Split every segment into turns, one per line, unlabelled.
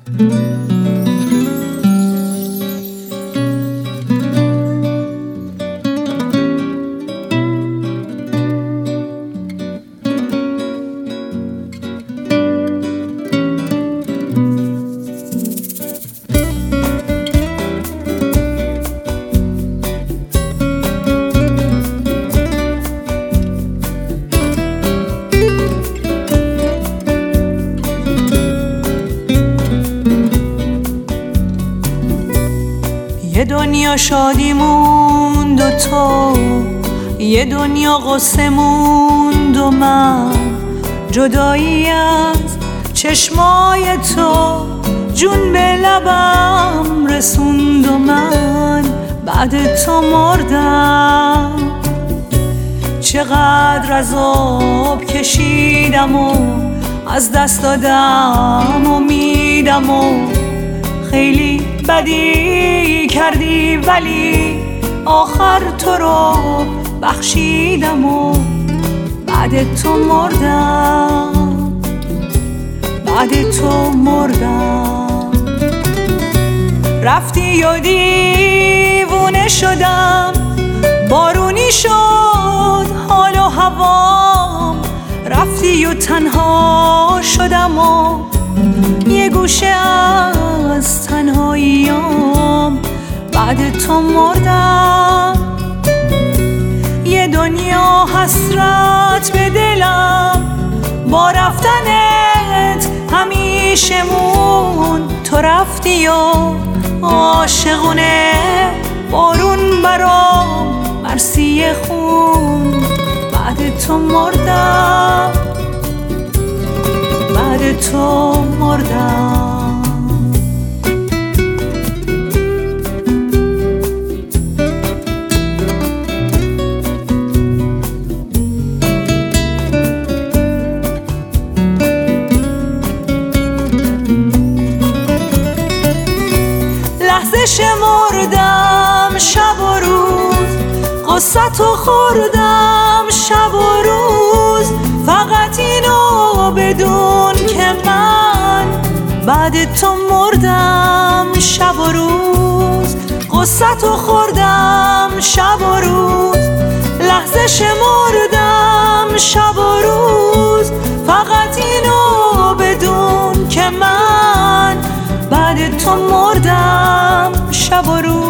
یه دنیا شادی موند و تو، یه دنیا غصه موند و من، جدایی از چشمای تو جون به لبم رسوند و من بعد تو مردم. چقدر عذاب کشیدم و از دست دادم امیدم و خیلی بدی کردی ولی آخر تو رو بخشیدم و بعد تو مردم، بعد تو مردم. رفتی و دیوونه شدم، بارونی شد حال و هوام، رفتی و تنها شدم و یه گوشه از تنهاییام بعد تو مردم. یه دنیا حسرت به دلم با رفتنت همیشه مون، تو رفتی و عاشقونه بارون برام مرسی خون بعد تو مردم، بعد تو مردم. لحظه شمردم شب و روز، قصه‌تو خوردم شب و روز، فقط اینو بدون که من بعد تو مردم شب و روز. قصه‌تو خوردم شب و روز، لحظه شمردم شب و روز، فقط اینو بدون که من بعد تو مردم شب و روز.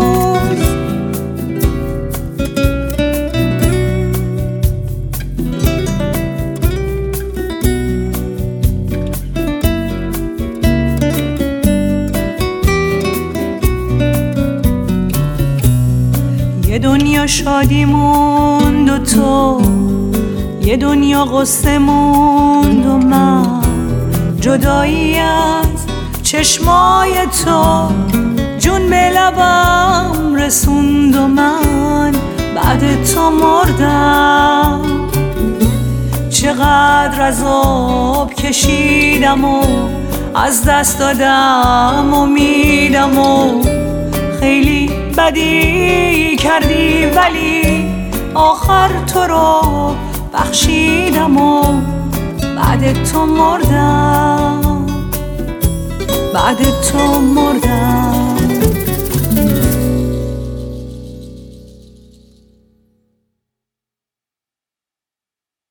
یه دنیا شادی موند و تو، یه دنیا غصه موند و من، جدایی از چشمای تو جون به لبم رسوند و من بعد تو مردم. چقدر عذاب کشیدم و از دست دادم امیدم و خیلی بدی کردی ولی آخر تو رو بخشیدم و بعد تو مردم، بعد تو مردم.